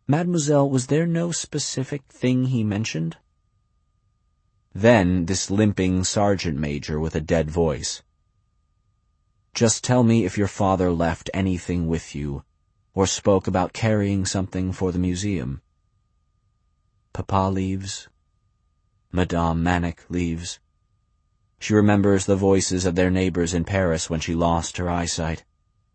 Mademoiselle, was there no specific thing he mentioned? Then this limping sergeant major with a dead voice. Just tell me if your father left anything with you, or spoke about carrying something for the museum. Papa leaves. Madame Manic leaves. She remembers the voices of their neighbors in Paris when she lost her eyesight.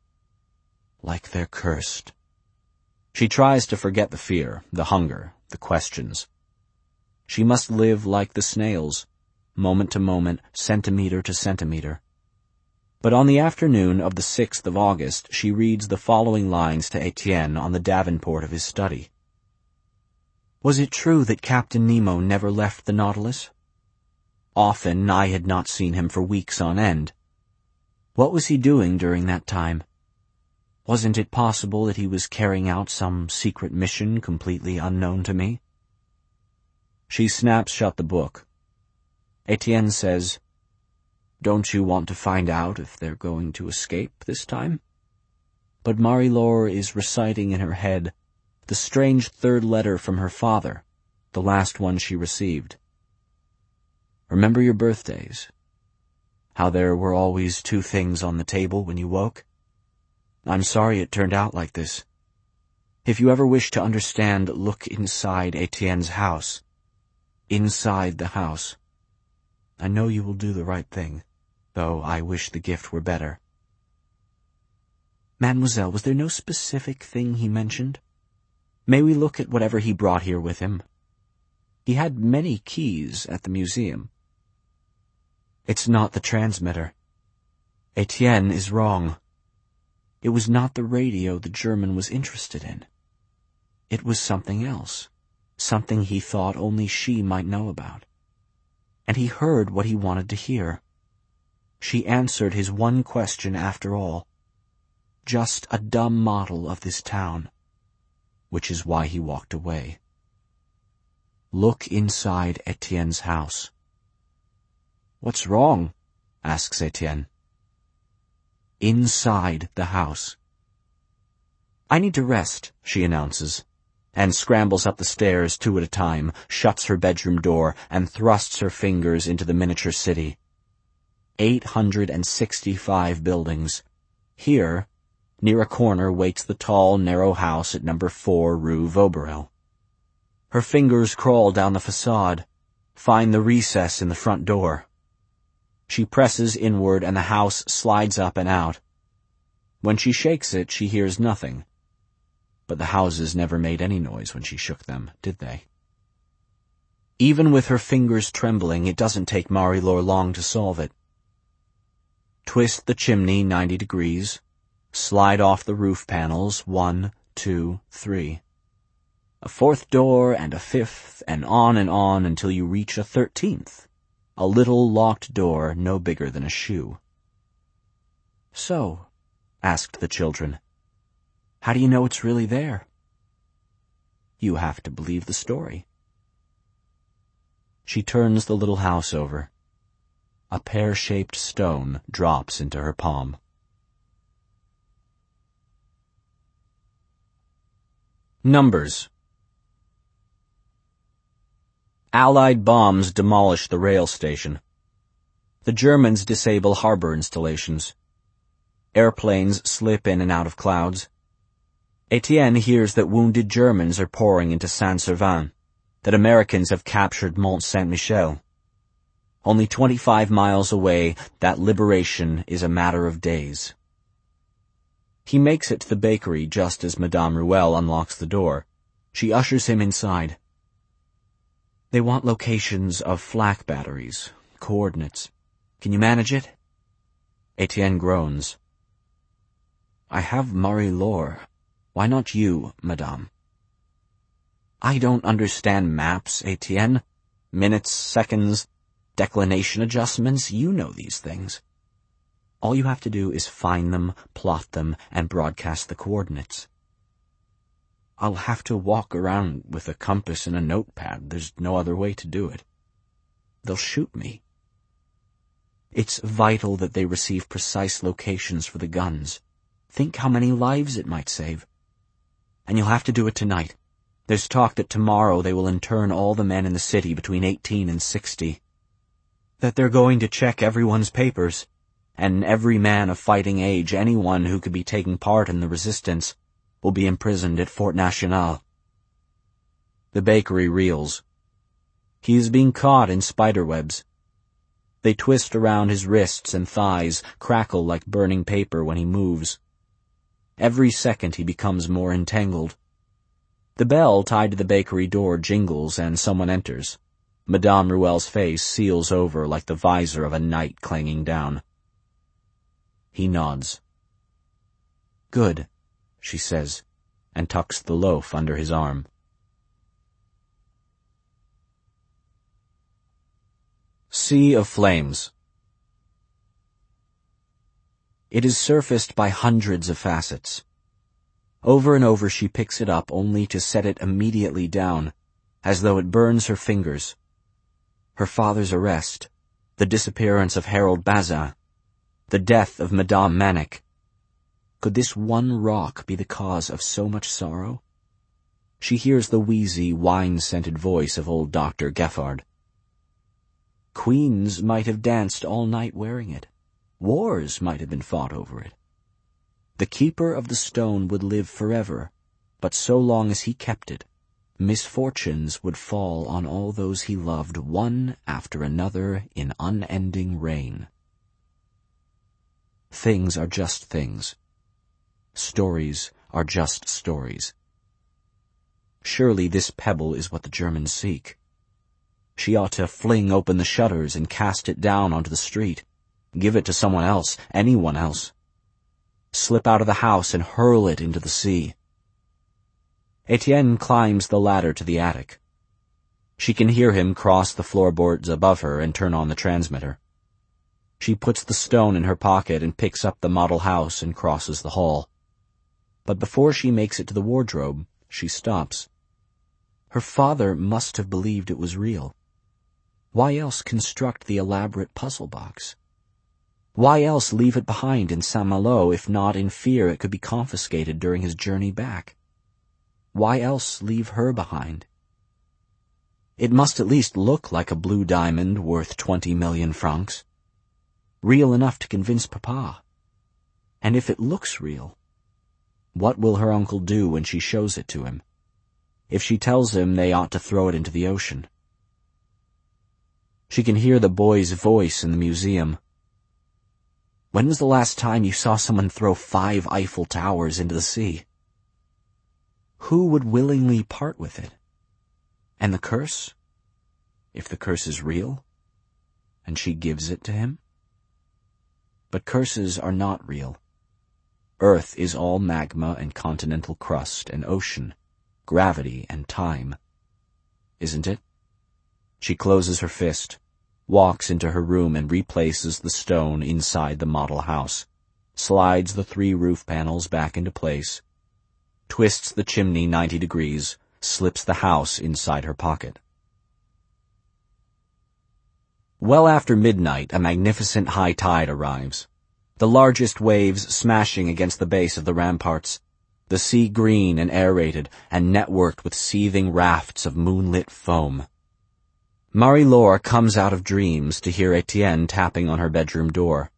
Like they're cursed. She tries to forget the fear, the hunger, the questions. She must live like the snails, moment to moment, centimeter to centimeter. But on the afternoon of the 6th of August, she reads the following lines to Etienne on the davenport of his study. Was it true that Captain Nemo never left the Nautilus? Often I had not seen him for weeks on end. What was he doing during that time? Wasn't it possible that he was carrying out some secret mission completely unknown to me? She snaps shut the book. Etienne says, Don't you want to find out if they're going to escape this time? But Marie-Laure is reciting in her head the strange third letter from her father, the last one she received. Remember your birthdays? How there were always 2 things on the table when you woke? I'm sorry it turned out like this. If you ever wish to understand, look inside Etienne's house. Inside the house. I know you will do the right thing, though I wish the gift were better. Mademoiselle, was there no specific thing he mentioned? May we look at whatever he brought here with him? He had many keys at the museum. It's not the transmitter. Etienne is wrong. It was not the radio the German was interested in. It was something else, something he thought only she might know about. And he heard what he wanted to hear. She answered his one question after all. Just a dumb model of this town. Which is why he walked away. Look inside Etienne's house. What's wrong? Asks Etienne. Inside the house. I need to rest, she announces, and scrambles up the stairs 2 at a time, shuts her bedroom door, and thrusts her fingers into the miniature city. 865 buildings. Here, near a corner, waits the tall, narrow house at number 4 Rue Vaugberel. Her fingers crawl down the facade, find the recess in the front door. She presses inward and the house slides up and out. When she shakes it, she hears nothing. But the houses never made any noise when she shook them, did they? Even with her fingers trembling, it doesn't take Marie-Laure long to solve it. Twist the chimney 90 degrees. Slide off the roof panels 1, 2, 3. A 4th door and a 5th, and on until you reach a 13th. A little locked door no bigger than a shoe. So, asked the children, how do you know it's really there? You have to believe the story. She turns the little house over. A pear-shaped stone drops into her palm. Numbers. Allied bombs demolish the rail station. The Germans disable harbor installations. Airplanes slip in and out of clouds. Etienne hears that wounded Germans are pouring into Saint-Servan, that Americans have captured Mont Saint-Michel. Only 25 miles away, that liberation is a matter of days. He makes it to the bakery just as Madame Ruelle unlocks the door. She ushers him inside. They want locations of flak batteries, coordinates. Can you manage it? Etienne groans. I have Marie-Laure. Why not you, Madame? I don't understand maps, Etienne. Minutes, seconds, declination adjustments, you know these things. All you have to do is find them, plot them, and broadcast the coordinates. I'll have to walk around with a compass and a notepad. There's no other way to do it. They'll shoot me. It's vital that they receive precise locations for the guns. Think how many lives it might save. And you'll have to do it tonight. There's talk that tomorrow they will intern all the men in the city between 18 and 60. That they're going to check everyone's papers, and every man of fighting age, anyone who could be taking part in the resistance, will be imprisoned at Fort National. The bakery reels. He is being caught in spiderwebs. They twist around his wrists and thighs, crackle like burning paper when he moves. Every second he becomes more entangled. The bell tied to the bakery door jingles and someone enters. Madame Ruel's face seals over like the visor of a knight clanging down. He nods. "Good," she says, and tucks the loaf under his arm. Sea of Flames. It is surfaced by hundreds of facets. Over and over she picks it up only to set it immediately down, as though it burns her fingers. Her father's arrest, the disappearance of Harold Bazin, the death of Madame Manic. Could this one rock be the cause of so much sorrow? She hears the wheezy, wine-scented voice of old Dr. Geffard. Queens might have danced all night wearing it. Wars might have been fought over it. The keeper of the stone would live forever, but so long as he kept it, misfortunes would fall on all those he loved, one after another in unending rain. Things are just things. Stories are just stories. Surely this pebble is what the Germans seek. She ought to fling open the shutters and cast it down onto the street. Give it to someone else, anyone else. Slip out of the house and hurl it into the sea. Etienne climbs the ladder to the attic. She can hear him cross the floorboards above her and turn on the transmitter. She puts the stone in her pocket and picks up the model house and crosses the hall. But before she makes it to the wardrobe, she stops. Her father must have believed it was real. Why else construct the elaborate puzzle box? Why else leave it behind in Saint-Malo if not in fear it could be confiscated during his journey back? Why else leave her behind? It must at least look like a blue diamond worth 20 million francs. Real enough to convince Papa. And if it looks real, what will her uncle do when she shows it to him? If she tells him they ought to throw it into the ocean? She can hear the boy's voice in the museum. When was the last time you saw someone throw 5 Eiffel Towers into the sea? Who would willingly part with it? And the curse? If the curse is real, and she gives it to him? But curses are not real. Earth is all magma and continental crust and ocean, gravity and time. Isn't it? She closes her fist, walks into her room and replaces the stone inside the model house, slides the 3 roof panels back into place, twists the chimney 90 degrees, slips the house inside her pocket. Well after midnight, a magnificent high tide arrives, the largest waves smashing against the base of the ramparts, the sea green and aerated and networked with seething rafts of moonlit foam. Marie-Laure comes out of dreams to hear Etienne tapping on her bedroom door.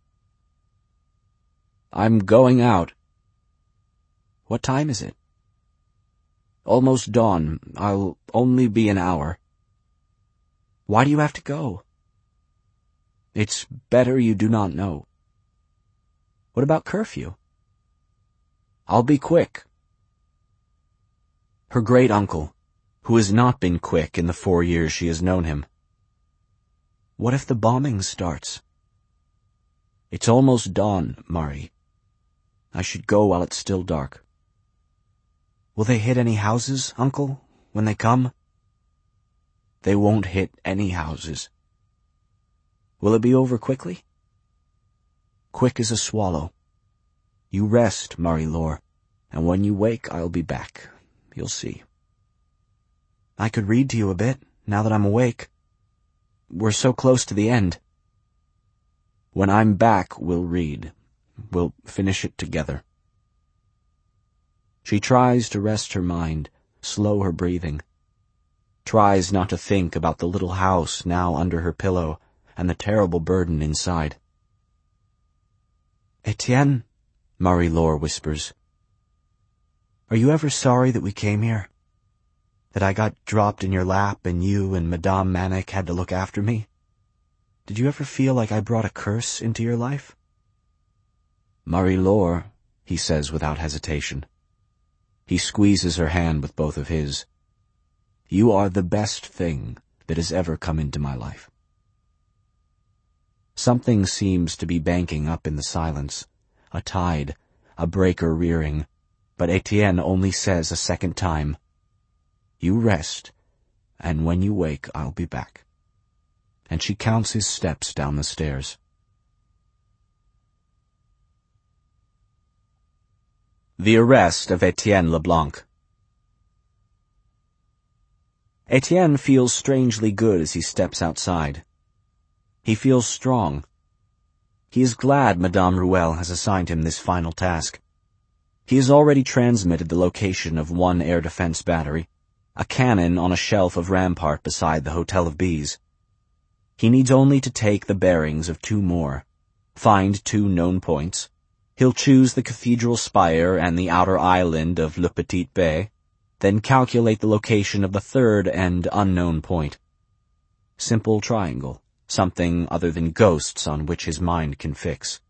"I'm going out." "What time is it?" "Almost dawn. I'll only be an hour." "Why do you have to go?" "It's better you do not know." "What about curfew?" "I'll be quick." Her great-uncle, who has not been quick in the 4 years she has known him. What if the bombing starts? "It's almost dawn, Marie. I should go while it's still dark." "Will they hit any houses, Uncle, when they come?" "They won't hit any houses." "Will it be over quickly?" "Quick as a swallow. You rest, Marie-Laure, and when you wake I'll be back. You'll see." "I could read to you a bit, now that I'm awake. We're so close to the end." "When I'm back, we'll read. We'll finish it together." She tries to rest her mind, slow her breathing, tries not to think about the little house now under her pillow and the terrible burden inside. "Etienne," Marie-Laure whispers, "are you ever sorry that we came here? That I got dropped in your lap and you and Madame Manic had to look after me? Did you ever feel like I brought a curse into your life?" "Marie-Laure," he says without hesitation. He squeezes her hand with both of his. "You are the best thing that has ever come into my life." Something seems to be banking up in the silence, a tide, a breaker rearing, but Etienne only says a second time, "You rest, and when you wake I'll be back." And she counts his steps down the stairs. The arrest of Etienne Leblanc. Etienne feels strangely good as he steps outside. He feels strong. He is glad Madame Ruelle has assigned him this final task. He has already transmitted the location of one air defense battery, a cannon on a shelf of rampart beside the Hotel of Bees. He needs only to take the bearings of 2 more, find 2 known points. He'll choose the cathedral spire and the outer island of Le Petit Bay, then calculate the location of the 3rd and unknown point. Simple triangle, something other than ghosts on which his mind can fix.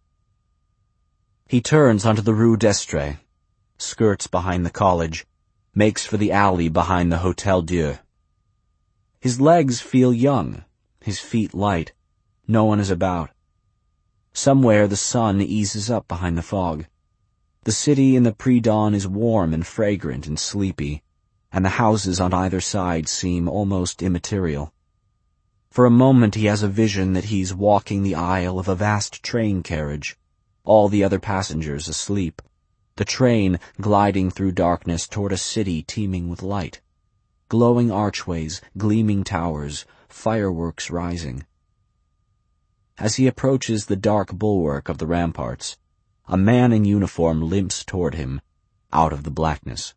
He turns onto the Rue d'Estrée, skirts behind the college, makes for the alley behind the Hotel Dieu. His legs feel young, his feet light. No one is about. Somewhere the sun eases up behind the fog. The city in the pre-dawn is warm and fragrant and sleepy, and the houses on either side seem almost immaterial. For a moment he has a vision that he's walking the aisle of a vast train carriage, all the other passengers asleep, the train gliding through darkness toward a city teeming with light, glowing archways, gleaming towers, fireworks rising. As he approaches the dark bulwark of the ramparts, a man in uniform limps toward him, out of the blackness.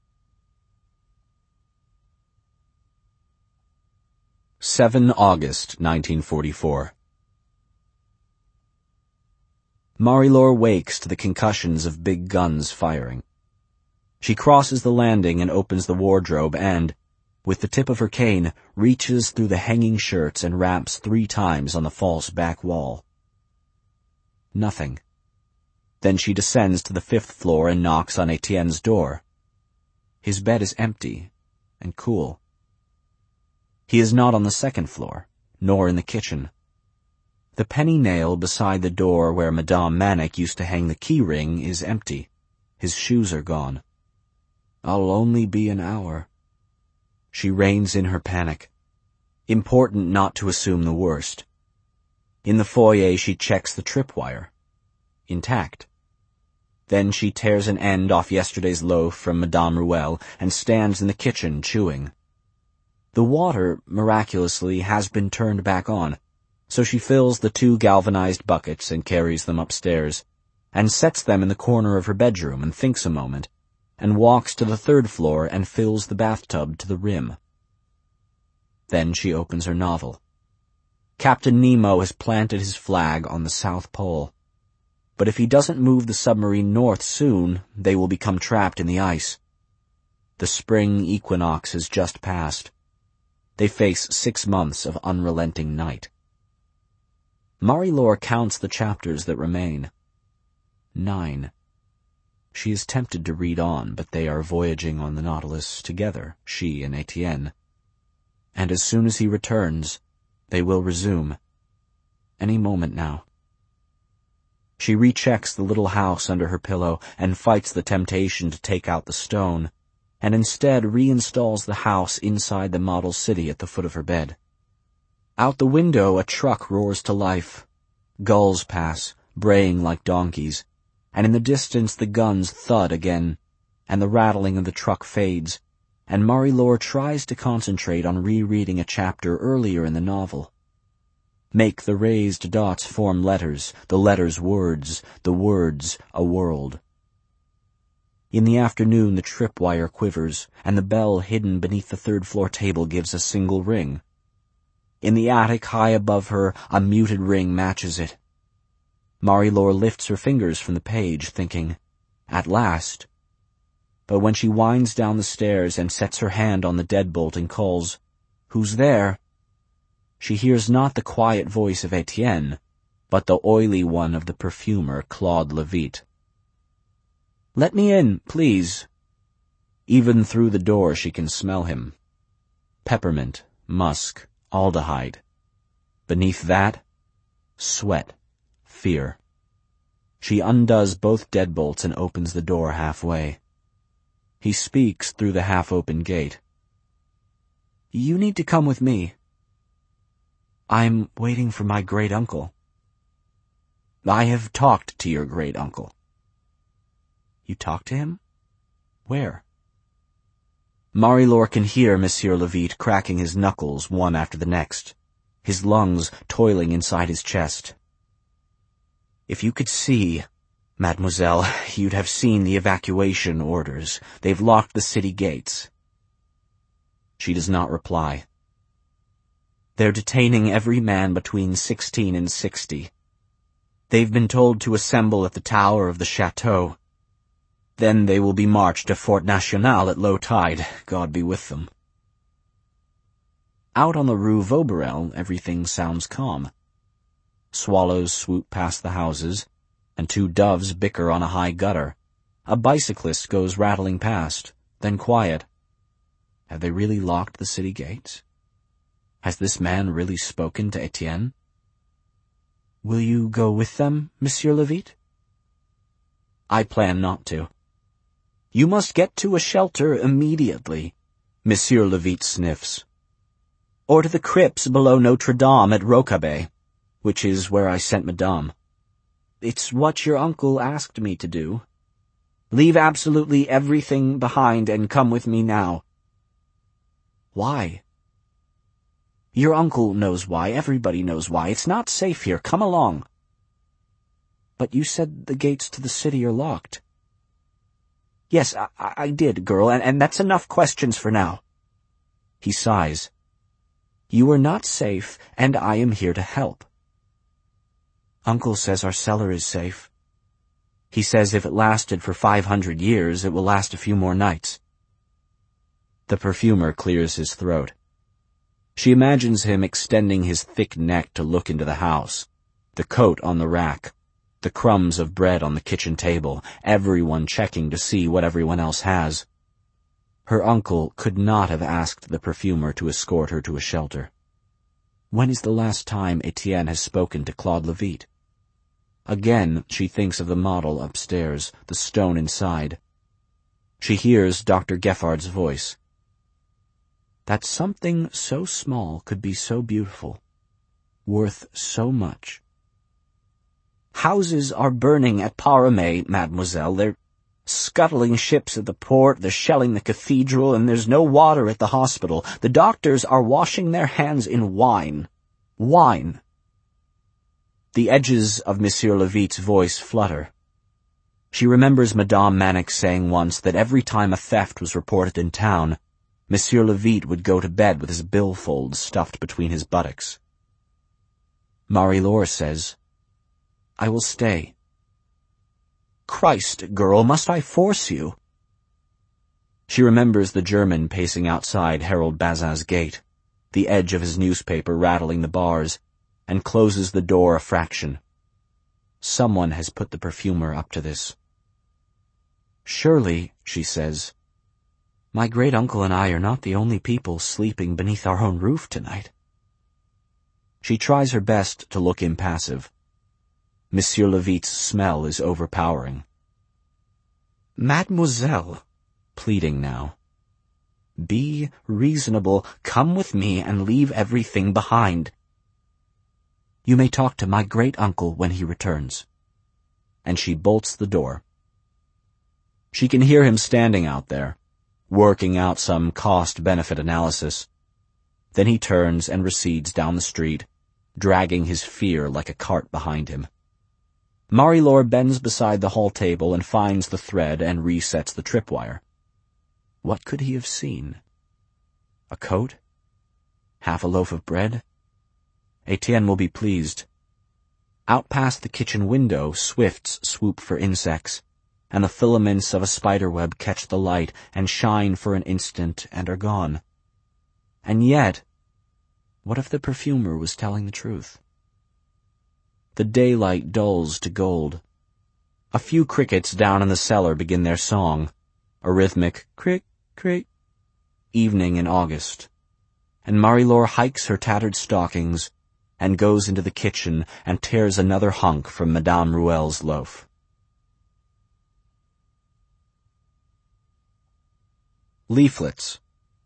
7 August 1944. Marie-Laure wakes to the concussions of big guns firing. She crosses the landing and opens the wardrobe and, with the tip of her cane, reaches through the hanging shirts and raps 3 times on the false back wall. Nothing. Then she descends to the 5th floor and knocks on Etienne's door. His bed is empty and cool. He is not on the 2nd floor, nor in the kitchen. The penny nail beside the door where Madame Manic used to hang the key ring is empty. His shoes are gone. "I'll only be an hour." She reins in her panic. Important not to assume the worst. In the foyer she checks the tripwire. Intact. Then she tears an end off yesterday's loaf from Madame Ruelle and stands in the kitchen chewing. The water, miraculously, has been turned back on, so she fills the 2 galvanized buckets and carries them upstairs, and sets them in the corner of her bedroom and thinks a moment, and walks to the 3rd floor and fills the bathtub to the rim. Then she opens her novel. Captain Nemo has planted his flag on the South Pole. But if he doesn't move the submarine north soon, they will become trapped in the ice. The spring equinox has just passed. They face 6 months of unrelenting night. Marie-Laure counts the chapters that remain. 9. She is tempted to read on, but they are voyaging on the Nautilus together, she and Etienne. And as soon as he returns, they will resume. Any moment now. She rechecks the little house under her pillow and fights the temptation to take out the stone, and instead reinstalls the house inside the model city at the foot of her bed. Out the window a truck roars to life. Gulls pass, braying like donkeys, and in the distance the guns thud again, and the rattling of the truck fades, and Marie-Laure tries to concentrate on rereading a chapter earlier in the novel. Make the raised dots form letters, the letters words, the words a world. In the afternoon the tripwire quivers, and the bell hidden beneath the third-floor table gives a single ring. In the attic high above her, a muted ring matches it. Marie-Laure lifts her fingers from the page, thinking, "At last." But when she winds down the stairs and sets her hand on the deadbolt and calls, "Who's there?" she hears not the quiet voice of Etienne, but the oily one of the perfumer Claude Levitte. "Let me in, please." Even through the door she can smell him. Peppermint, musk, aldehyde. Beneath that, sweat, fear. She undoes both deadbolts and opens the door halfway. He speaks through the half-open gate. "You need to come with me." "I'm waiting for my great-uncle." "I have talked to your great-uncle." "You talked to him? Where?" Marie-Laure can hear Monsieur Levitte cracking his knuckles one after the next, his lungs toiling inside his chest. "If you could see, mademoiselle, you'd have seen the evacuation orders. They've locked the city gates." She does not reply. "They're detaining every man between 16 and 60. They've been told to assemble at the tower of the chateau. Then they will be marched to Fort National at low tide. God be with them." Out on the Rue Vauberel, everything sounds calm. Swallows swoop past the houses, and two doves bicker on a high gutter. A bicyclist goes rattling past, then quiet. Have they really locked the city gates? Has this man really spoken to Etienne? "Will you go with them, Monsieur Levitte?" "I plan not to." "You must get to a shelter immediately," Monsieur Levitte sniffs. "Or to the crypts below Notre Dame at Rocabaye, which is where I sent Madame. It's what your uncle asked me to do. Leave absolutely everything behind and come with me now." "Why?" "Your uncle knows why. Everybody knows why. It's not safe here. Come along." "But you said the gates to the city are locked." "Yes, I did, girl, and that's enough questions for now." He sighs. "You are not safe, and I am here to help." "Uncle says our cellar is safe. He says if it lasted for 500 years, it will last a few more nights." The perfumer clears his throat. She imagines him extending his thick neck to look into the house, the coat on the rack, the crumbs of bread on the kitchen table, everyone checking to see what everyone else has. Her uncle could not have asked the perfumer to escort her to a shelter. When is the last time Etienne has spoken to Claude Levitte? Again she thinks of the model upstairs, the stone inside. She hears Dr. Geffard's voice. That something so small could be so beautiful, worth so much. "Houses are burning at Paramé, mademoiselle. They're scuttling ships at the port, they're shelling the cathedral, and there's no water at the hospital. The doctors are washing their hands in wine. Wine." The edges of Monsieur Levitte's voice flutter. She remembers Madame Mannix saying once that every time a theft was reported in town, Monsieur Levitte would go to bed with his billfold stuffed between his buttocks. Marie-Laure says, "I will stay." "Christ, girl, must I force you?" She remembers the German pacing outside Harold Bazin's gate, the edge of his newspaper rattling the bars, and closes the door a fraction. Someone has put the perfumer up to this. "Surely," she says, "my great-uncle and I are not the only people sleeping beneath our own roof tonight." She tries her best to look impassive. Monsieur Levitte's smell is overpowering. "Mademoiselle," pleading now, "be reasonable. Come with me and leave everything behind." "You may talk to my great-uncle when he returns." And she bolts the door. She can hear him standing out there, working out some cost-benefit analysis. Then he turns and recedes down the street, dragging his fear like a cart behind him. Marie-Laure bends beside the hall table and finds the thread and resets the tripwire. What could he have seen? A coat? Half a loaf of bread? Etienne will be pleased. Out past the kitchen window, swifts swoop for insects, and the filaments of a spiderweb catch the light and shine for an instant and are gone. And yet, what if the perfumer was telling the truth? The daylight dulls to gold. A few crickets down in the cellar begin their song, a rhythmic crick, crick, evening in August, and Marie-Laure hikes her tattered stockings and goes into the kitchen and tears another hunk from Madame Rouel's loaf. Leaflets.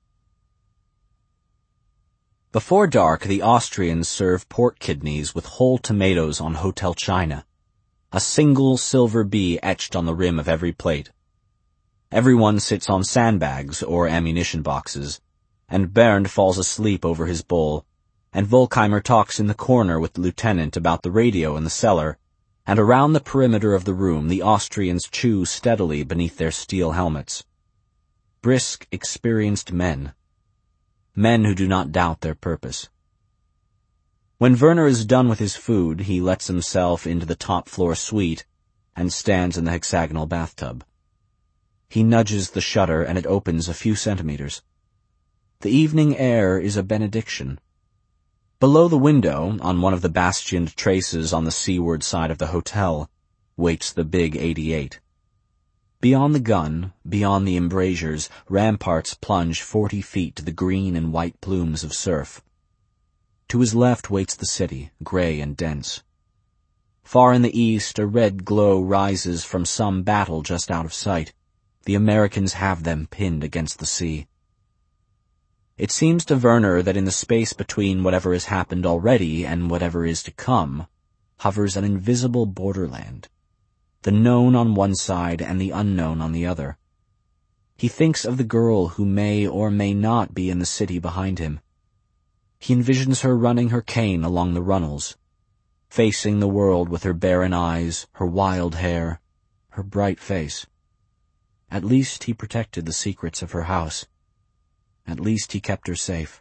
Before dark, the Austrians serve pork kidneys with whole tomatoes on hotel china, a single silver bee etched on the rim of every plate. Everyone sits on sandbags or ammunition boxes, and Bernd falls asleep over his bowl, and Volkheimer talks in the corner with the lieutenant about the radio in the cellar, and around the perimeter of the room the Austrians chew steadily beneath their steel helmets. Brisk, experienced men who do not doubt their purpose. When Werner is done with his food, he lets himself into the top-floor suite and stands in the hexagonal bathtub. He nudges the shutter and it opens a few centimeters. The evening air is a benediction. Below the window, on one of the bastioned traces on the seaward side of the hotel, waits the big 88. Beyond the gun, beyond the embrasures, ramparts plunge 40 feet to the green and white plumes of surf. To his left waits the city, gray and dense. Far in the east, a red glow rises from some battle just out of sight. The Americans have them pinned against the sea. It seems to Werner that in the space between whatever has happened already and whatever is to come hovers an invisible borderland, the known on one side and the unknown on the other. He thinks of the girl who may or may not be in the city behind him. He envisions her running her cane along the runnels, facing the world with her barren eyes, her wild hair, her bright face. At least he protected the secrets of her house. At least he kept her safe.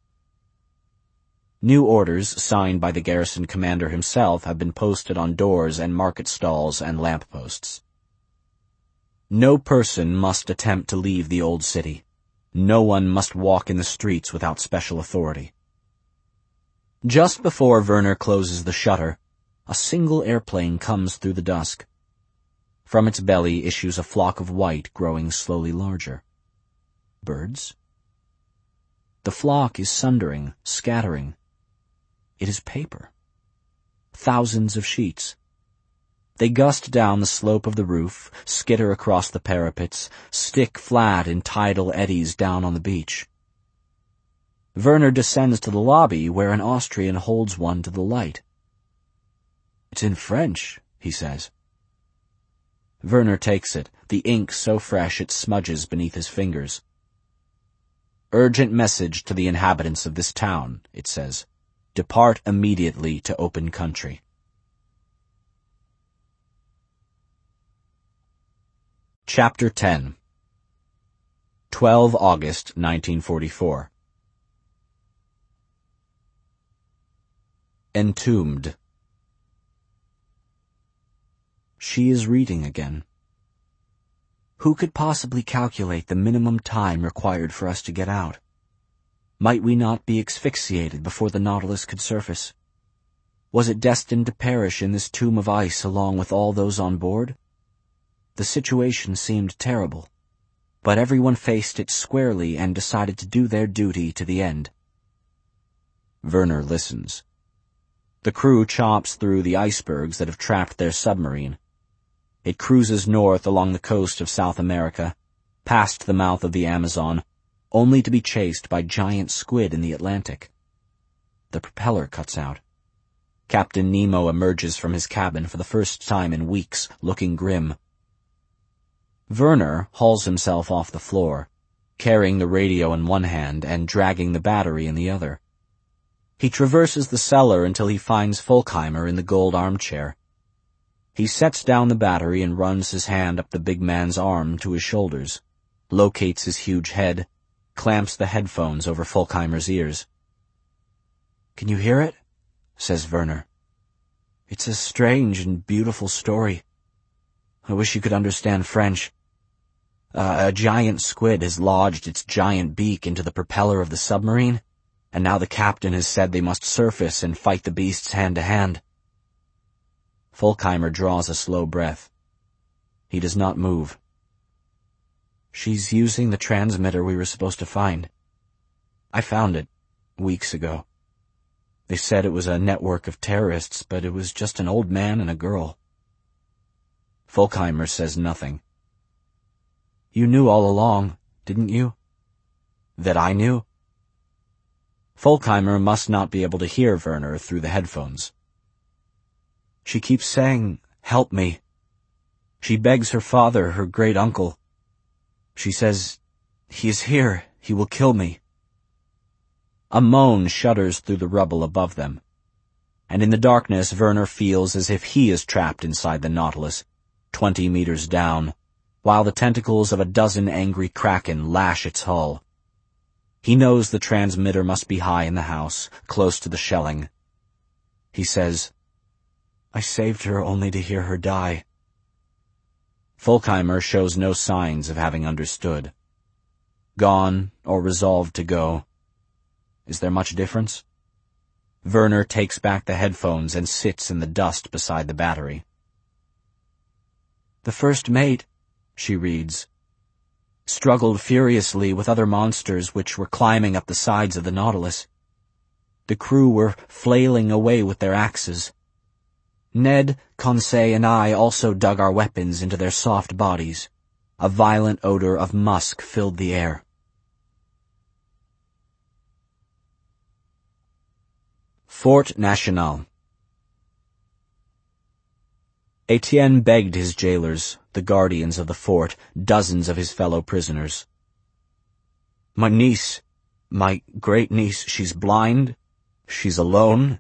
New orders, signed by the garrison commander himself, have been posted on doors and market stalls and lampposts. No person must attempt to leave the old city. No one must walk in the streets without special authority. Just before Werner closes the shutter, a single airplane comes through the dusk. From its belly issues a flock of white growing slowly larger. Birds? The flock is sundering, scattering. It is paper. Thousands of sheets. They gust down the slope of the roof, skitter across the parapets, stick flat in tidal eddies down on the beach. Werner descends to the lobby where an Austrian holds one to the light. "It's in French," he says. Werner takes it, the ink so fresh it smudges beneath his fingers. "Urgent message to the inhabitants of this town," it says. "Depart immediately to open country." Chapter 10. 12 August 1944. Entombed. She is reading again. Who could possibly calculate the minimum time required for us to get out? Might we not be asphyxiated before the Nautilus could surface? Was it destined to perish in this tomb of ice along with all those on board? The situation seemed terrible, but everyone faced it squarely and decided to do their duty to the end. Werner listens. The crew chops through the icebergs that have trapped their submarine. It cruises north along the coast of South America, past the mouth of the Amazon, only to be chased by giant squid in the Atlantic. The propeller cuts out. Captain Nemo emerges from his cabin for the first time in weeks, looking grim. Werner hauls himself off the floor, carrying the radio in one hand and dragging the battery in the other. He traverses the cellar until he finds Volkheimer in the gold armchair. He sets down the battery and runs his hand up the big man's arm to his shoulders, locates his huge head, clamps the headphones over Folkheimer's ears. "Can you hear it?" says Werner. "It's a strange and beautiful story. I wish you could understand French. A giant squid has lodged its giant beak into the propeller of the submarine, and now the captain has said they must surface and fight the beasts hand to hand." Folkheimer draws a slow breath. He does not move. "She's using the transmitter we were supposed to find. I found it weeks ago. They said it was a network of terrorists, but it was just an old man and a girl." Folkheimer says nothing. "You knew all along, didn't you?" "That I knew?" Folkheimer must not be able to hear Werner through the headphones. "She keeps saying, 'Help me.' She begs her father, her great-uncle. She says, 'He is here, he will kill me.'" A moan shudders through the rubble above them, and in the darkness Werner feels as if he is trapped inside the Nautilus, 20 meters down, while the tentacles of a dozen angry kraken lash its hull. He knows the transmitter must be high in the house, close to the shelling. He says, "I saved her only to hear her die." Folkheimer shows no signs of having understood. Gone, or resolved to go. Is there much difference? Werner takes back the headphones and sits in the dust beside the battery. "The first mate," she reads, "struggled furiously with other monsters which were climbing up the sides of the Nautilus. The crew were flailing away with their axes. Ned, Conseil, and I also dug our weapons into their soft bodies. A violent odor of musk filled the air." Fort National. Etienne begged his jailers, the guardians of the fort, dozens of his fellow prisoners. "My niece, my great-niece, she's blind, she's alone."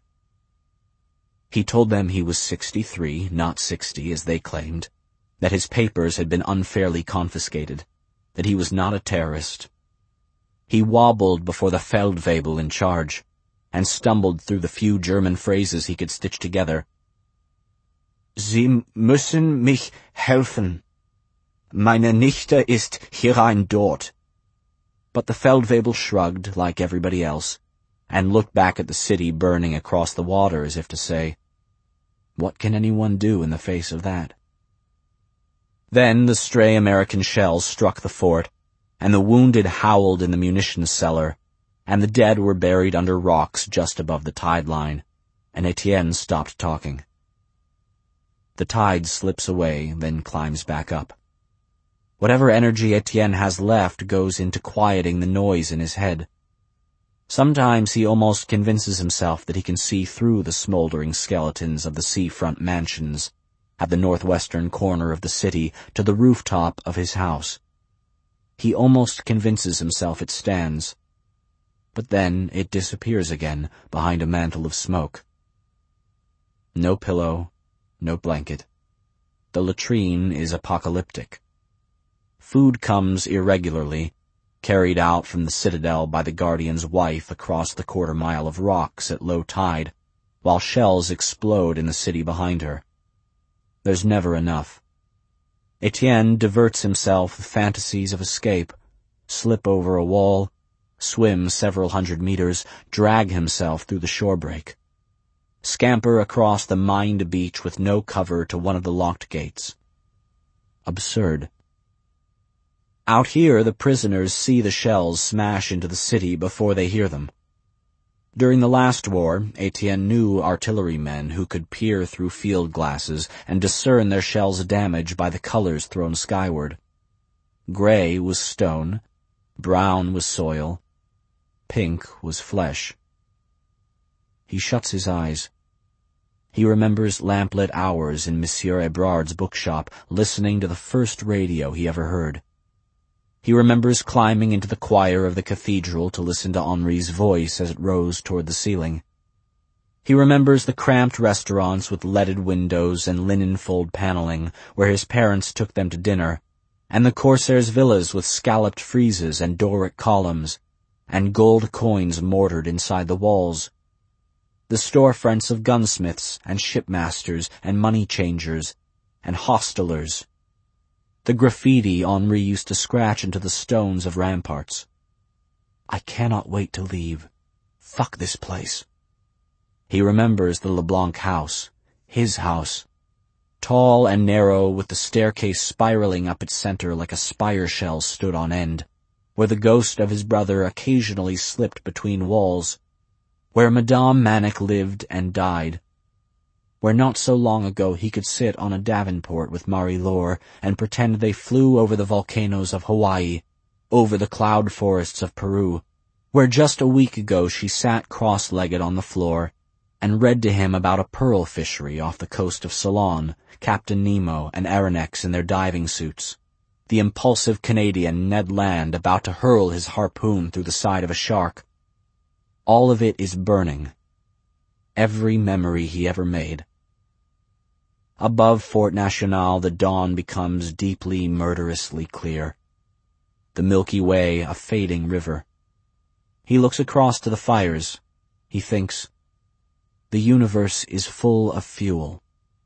He told them he was 63, not 60, as they claimed, that his papers had been unfairly confiscated, that he was not a terrorist. He wobbled before the Feldwebel in charge, and stumbled through the few German phrases he could stitch together. "Sie müssen mich helfen. Meine Nichte ist hierein dort." But the Feldwebel shrugged, like everybody else, and looked back at the city burning across the water as if to say, "What can anyone do in the face of that?" Then the stray American shells struck the fort, and the wounded howled in the munitions cellar, and the dead were buried under rocks just above the tide line, and Etienne stopped talking. The tide slips away, then climbs back up. Whatever energy Etienne has left goes into quieting the noise in his head. Sometimes he almost convinces himself that he can see through the smoldering skeletons of the seafront mansions at the northwestern corner of the city to the rooftop of his house. He almost convinces himself it stands, but then it disappears again behind a mantle of smoke. No pillow, no blanket. The latrine is apocalyptic. Food comes irregularly, carried out from the citadel by the guardian's wife across the quarter-mile of rocks at low tide, while shells explode in the city behind her. There's never enough. Etienne diverts himself with fantasies of escape, slip over a wall, swim several hundred meters, drag himself through the shore break, scamper across the mined beach with no cover to one of the locked gates. Absurd. Out here, the prisoners see the shells smash into the city before they hear them. During the last war, Etienne knew artillerymen who could peer through field glasses and discern their shells' damage by the colors thrown skyward. Gray was stone, brown was soil, pink was flesh. He shuts his eyes. He remembers lamplit hours in Monsieur Ebrard's bookshop, listening to the first radio he ever heard. He remembers climbing into the choir of the cathedral to listen to Henri's voice as it rose toward the ceiling. He remembers the cramped restaurants with leaded windows and linen-fold paneling where his parents took them to dinner, and the Corsairs' villas with scalloped friezes and Doric columns, and gold coins mortared inside the walls. The storefronts of gunsmiths and shipmasters and money-changers and hostelers. The graffiti Henri used to scratch into the stones of ramparts. I cannot wait to leave. Fuck this place. He remembers the LeBlanc house, his house, tall and narrow with the staircase spiraling up its center like a spire shell stood on end, where the ghost of his brother occasionally slipped between walls, where Madame Manic lived and died, where not so long ago he could sit on a davenport with Marie-Laure and pretend they flew over the volcanoes of Hawaii, over the cloud forests of Peru, where just a week ago she sat cross-legged on the floor and read to him about a pearl fishery off the coast of Ceylon, Captain Nemo and Aronnax in their diving suits, the impulsive Canadian Ned Land about to hurl his harpoon through the side of a shark. All of it is burning. Every memory he ever made. Above Fort National, the dawn becomes deeply, murderously clear. The Milky Way, a fading river. He looks across to the fires. He thinks, the universe is full of fuel.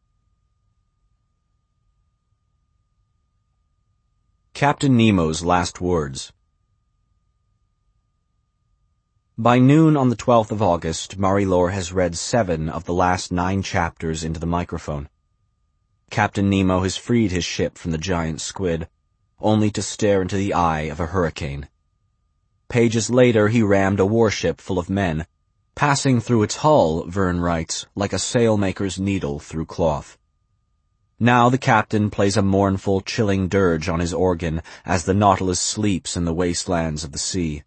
Captain Nemo's last words. By noon on the 12th of August, Marie-Laure has read 7 of the last 9 chapters into the microphone. Captain Nemo has freed his ship from the giant squid, only to stare into the eye of a hurricane. Pages later, he rammed a warship full of men, passing through its hull, Verne writes, like a sailmaker's needle through cloth. Now the captain plays a mournful, chilling dirge on his organ as the Nautilus sleeps in the wastelands of the sea.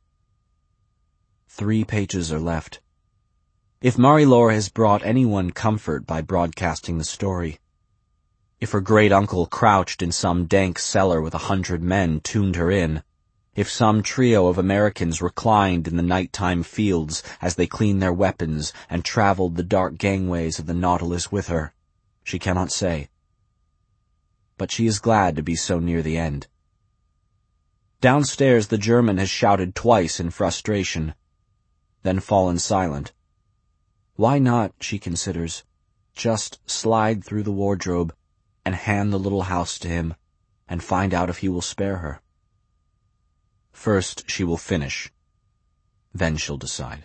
3 pages are left. If Marie-Laure has brought anyone comfort by broadcasting the story, if her great-uncle crouched in some dank cellar with 100 men tuned her in, if some trio of Americans reclined in the nighttime fields as they cleaned their weapons and traveled the dark gangways of the Nautilus with her, she cannot say. But she is glad to be so near the end. Downstairs the German has shouted twice in frustration, then fallen silent. Why not, she considers, just slide through the wardrobe and hand the little house to him and find out if he will spare her? First she will finish. Then she'll decide.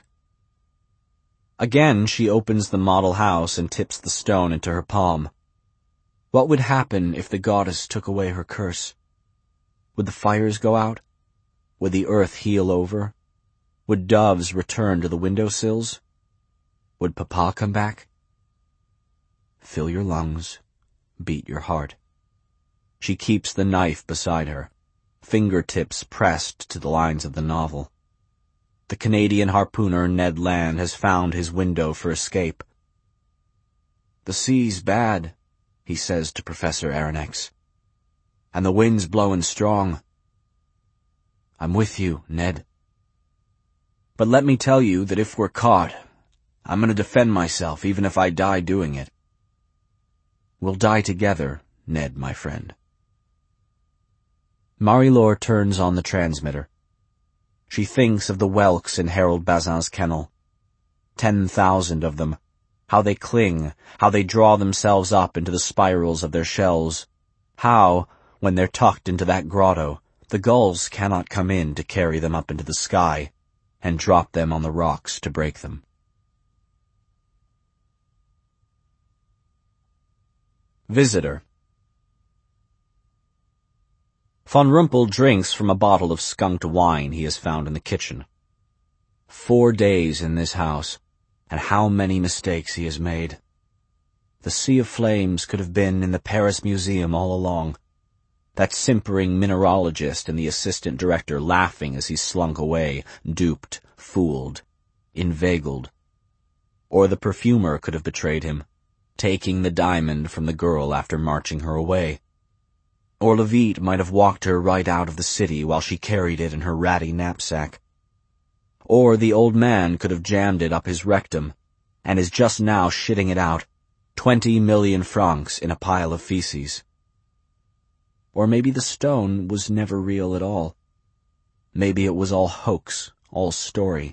Again she opens the model house and tips the stone into her palm. What would happen if the goddess took away her curse? Would the fires go out? Would the earth heal over? Would doves return to the windowsills? Would Papa come back? Fill your lungs. Beat your heart. She keeps the knife beside her, fingertips pressed to the lines of the novel. The Canadian harpooner Ned Land has found his window for escape. The sea's bad, he says to Professor Aronnax, and the wind's blowing strong. I'm with you, Ned. But let me tell you that if we're caught, I'm going to defend myself even if I die doing it. We'll die together, Ned, my friend. Marie-Laure turns on the transmitter. She thinks of the whelks in Harold Bazin's kennel. 10,000 of them. How they cling, how they draw themselves up into the spirals of their shells. How, when they're tucked into that grotto, the gulls cannot come in to carry them up into the sky and drop them on the rocks to break them. Visitor. Von Rumpel drinks from a bottle of skunked wine he has found in the kitchen. 4 days in this house, and how many mistakes he has made. The Sea of Flames could have been in the Paris Museum all along. That simpering mineralogist and the assistant director laughing as he slunk away, duped, fooled, inveigled. Or the perfumer could have betrayed him, taking the diamond from the girl after marching her away. Or Levite might have walked her right out of the city while she carried it in her ratty knapsack. Or the old man could have jammed it up his rectum, and is just now shitting it out, 20 million francs in a pile of feces. Or maybe the stone was never real at all. Maybe it was all hoax, all story.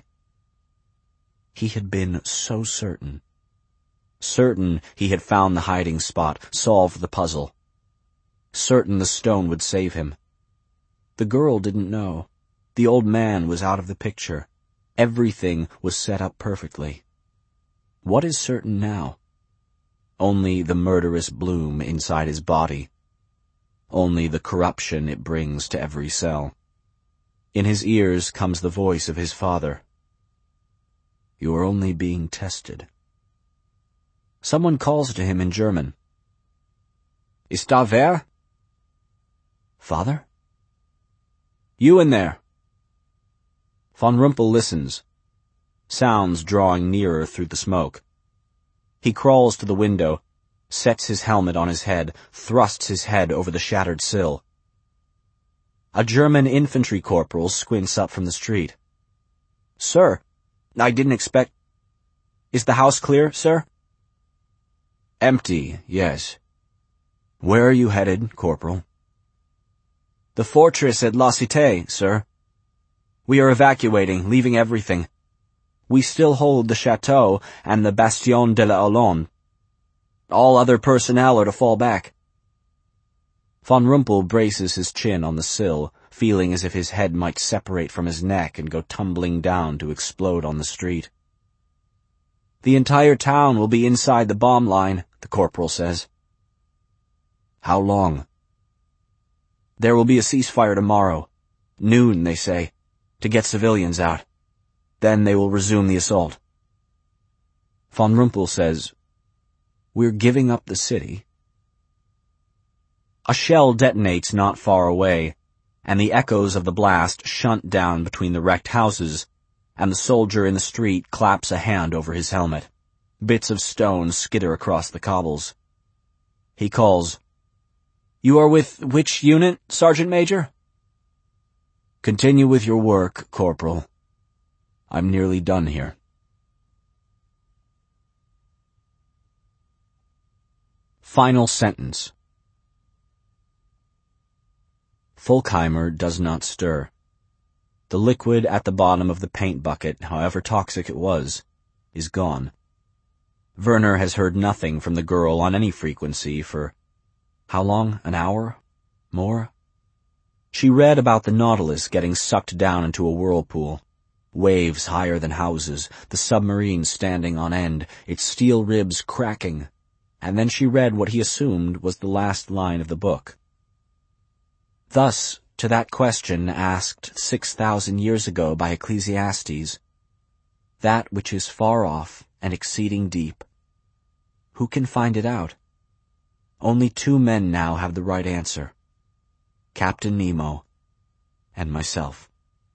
He had been so certain. Certain he had found the hiding spot, solved the puzzle. Certain the stone would save him. The girl didn't know. The old man was out of the picture. Everything was set up perfectly. What is certain now? Only the murderous bloom inside his body. Only the corruption it brings to every cell. In his ears comes the voice of his father. You are only being tested. Someone calls to him in German. Ist da wer? Father? You in there. Von Rumpel listens. Sounds drawing nearer through the smoke. He crawls to the window, sets his helmet on his head, thrusts his head over the shattered sill. A German infantry corporal squints up from the street. Sir, I didn't expect... Is the house clear, sir? Empty, yes. Where are you headed, Corporal? The fortress at La Cité, sir. We are evacuating, leaving everything. We still hold the chateau and the Bastion de la Hollande. All other personnel are to fall back. Von Rumpel braces his chin on the sill, feeling as if his head might separate from his neck and go tumbling down to explode on the street. The entire town will be inside the bomb line, the corporal says. How long? There will be a ceasefire tomorrow. Noon, they say, to get civilians out. Then they will resume the assault. Von Rumpel says, We're giving up the city. A shell detonates not far away, and the echoes of the blast shunt down between the wrecked houses, and the soldier in the street claps a hand over his helmet. Bits of stone skitter across the cobbles. He calls, You are with which unit, Sergeant Major? Continue with your work, Corporal. I'm nearly done here. Final sentence. Folkheimer does not stir. The liquid at the bottom of the paint bucket, however toxic it was, is gone. Werner has heard nothing from the girl on any frequency for, how long? An hour? More? She read about the Nautilus getting sucked down into a whirlpool. Waves higher than houses, the submarine standing on end, its steel ribs cracking, and then she read what he assumed was the last line of the book. Thus, to that question asked 6,000 years ago by Ecclesiastes, that which is far off and exceeding deep, who can find it out? Only 2 men now have the right answer, Captain Nemo and myself.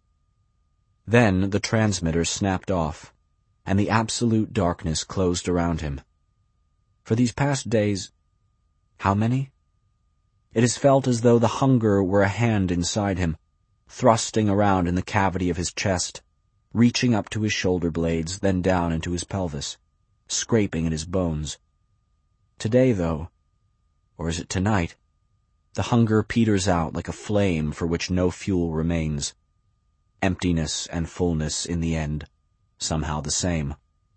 Then the transmitter snapped off, and the absolute darkness closed around him. For these past days, how many? It has felt as though the hunger were a hand inside him, thrusting around in the cavity of his chest, reaching up to his shoulder blades, then down into his pelvis, scraping at his bones. Today, though, or is it tonight, the hunger peters out like a flame for which no fuel remains. Emptiness and fullness in the end, somehow the same.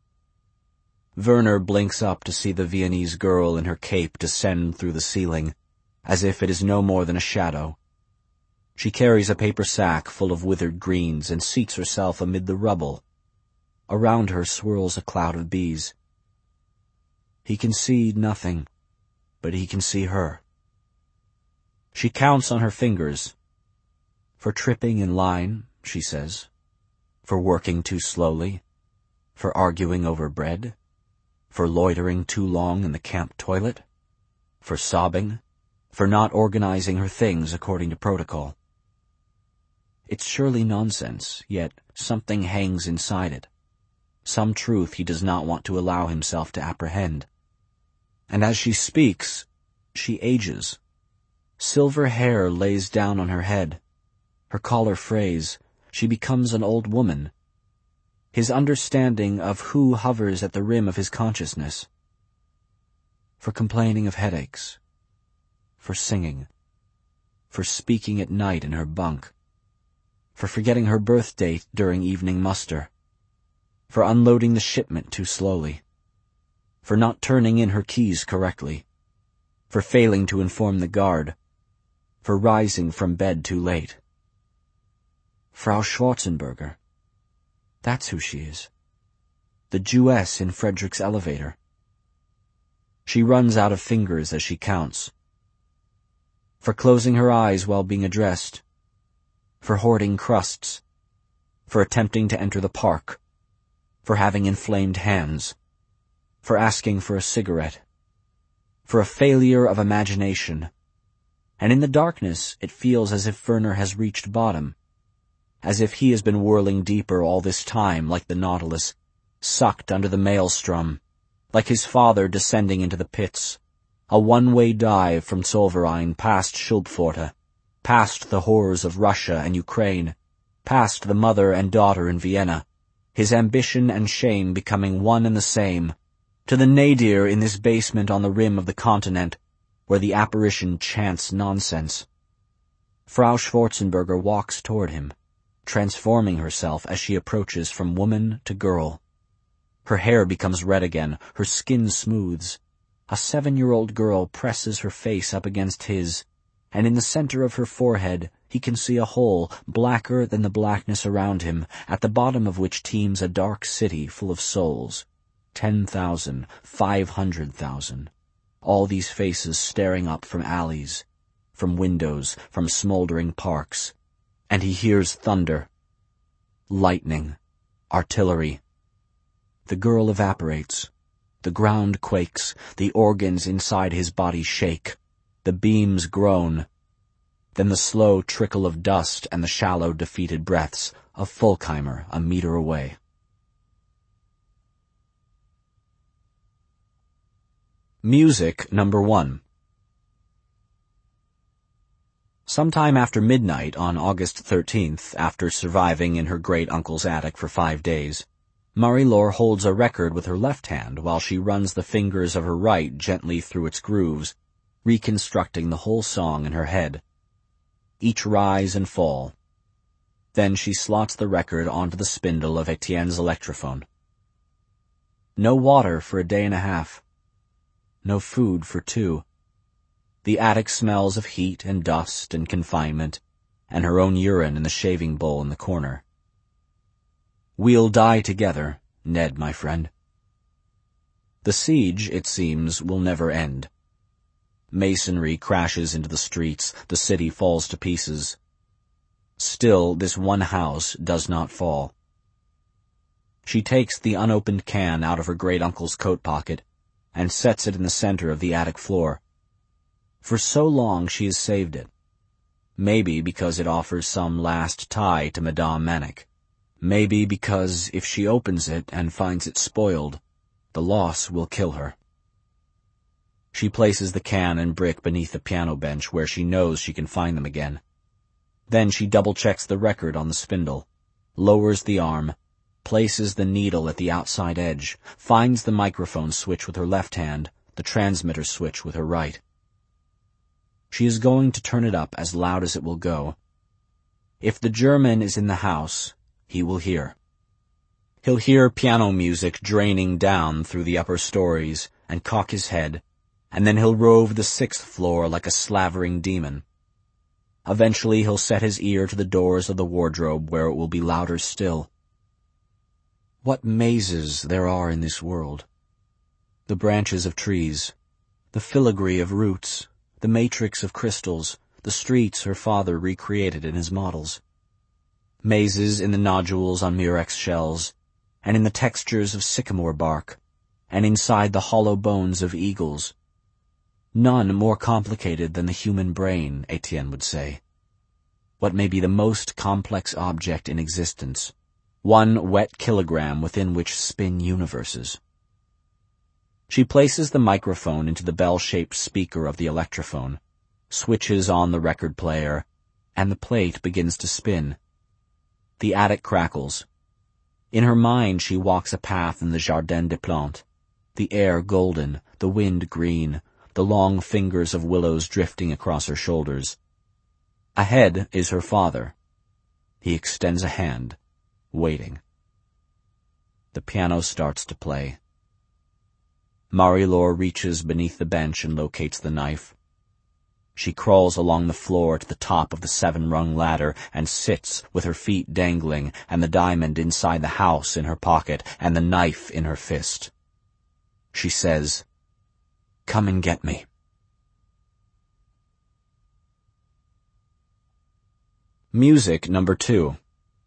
Werner blinks up to see the Viennese girl in her cape descend through the ceiling, as if it is no more than a shadow. She carries a paper sack full of withered greens and seats herself amid the rubble. Around her swirls a cloud of bees. He can see nothing, but he can see her. She counts on her fingers. For tripping in line, she says. For working too slowly. For arguing over bread. For loitering too long in the camp toilet. For sobbing. For not organizing her things according to protocol. It's surely nonsense, yet something hangs inside it. Some truth he does not want to allow himself to apprehend. And as she speaks, she ages. Silver hair lays down on her head. Her collar frays. She becomes an old woman. his understanding of who hovers at the rim of his consciousness. For complaining of headaches, for singing, for speaking at night in her bunk, for forgetting her birth date during evening muster, for unloading the shipment too slowly, for not turning in her keys correctly, for failing to inform the guard, for rising from bed too late. Frau Schwarzenberger. That's who she is. The Jewess in Frederick's elevator. She runs out of fingers as she counts. For closing her eyes while being addressed. For hoarding crusts. For attempting to enter the park. For having inflamed hands. For asking for a cigarette. For a failure of imagination. And in the darkness it feels as if Werner has reached bottom. As if he has been whirling deeper all this time like the Nautilus, sucked under the maelstrom, like his father descending into the pits, a one-way dive from Zollverein past Schulpforte, past the horrors of Russia and Ukraine, past the mother and daughter in Vienna, his ambition and shame becoming one and the same, to the nadir in this basement on the rim of the continent, where the apparition chants nonsense. Frau Schwarzenberger walks toward him, transforming herself as she approaches from woman to girl. Her hair becomes red again, her skin smooths. A 7-year-old girl presses her face up against his, and in the center of her forehead he can see a hole blacker than the blackness around him, at the bottom of which teems a dark city full of souls. 10,000, 500,000. All these faces staring up from alleys, from windows, from smoldering parks. And he hears thunder, lightning, artillery. The girl evaporates. The ground quakes. The organs inside his body shake. The beams groan. Then the slow trickle of dust and the shallow, defeated breaths of Fulkheimer a meter away. Music number 1. Sometime after midnight on August 13th, after surviving in her great-uncle's attic for 5 days, Marie-Laure holds a record with her left hand while she runs the fingers of her right gently through its grooves, reconstructing the whole song in her head. Each rise and fall. Then she slots the record onto the spindle of Etienne's electrophone. No water for a day and a half. No food for 2. The attic smells of heat and dust and confinement, and her own urine in the shaving bowl in the corner. We'll die together, Ned, my friend. The siege, it seems, will never end. Masonry crashes into the streets, the city falls to pieces. Still, this one house does not fall. She takes the unopened can out of her great-uncle's coat pocket and sets it in the center of the attic floor. For so long she has saved it. Maybe because it offers some last tie to Madame Manic. Maybe because if she opens it and finds it spoiled, the loss will kill her. She places the can and brick beneath the piano bench where she knows she can find them again. Then she double-checks the record on the spindle, lowers the arm, places the needle at the outside edge, finds the microphone switch with her left hand, the transmitter switch with her right. She is going to turn it up as loud as it will go. If the German is in the house, he will hear. He'll hear piano music draining down through the upper stories and cock his head, and then he'll rove the 6th floor like a slavering demon. Eventually he'll set his ear to the doors of the wardrobe where it will be louder still. What mazes there are in this world. The branches of trees, the filigree of roots, the matrix of crystals, the streets her father recreated in his models. Mazes in the nodules on murex shells, and in the textures of sycamore bark, and inside the hollow bones of eagles. None more complicated than the human brain, Etienne would say. What may be the most complex object in existence, 1 wet kilogram within which spin universes. She places the microphone into the bell-shaped speaker of the electrophone, switches on the record player, and the plate begins to spin. The attic crackles. In her mind she walks a path in the Jardin des Plantes, the air golden, the wind green, the long fingers of willows drifting across her shoulders. Ahead is her father. He extends a hand, waiting. The piano starts to play. Marie-Laure reaches beneath the bench and locates the knife. She crawls along the floor to the top of the 7-rung ladder and sits with her feet dangling and the diamond inside the house in her pocket and the knife in her fist. She says, "Come and get me." Music number 2.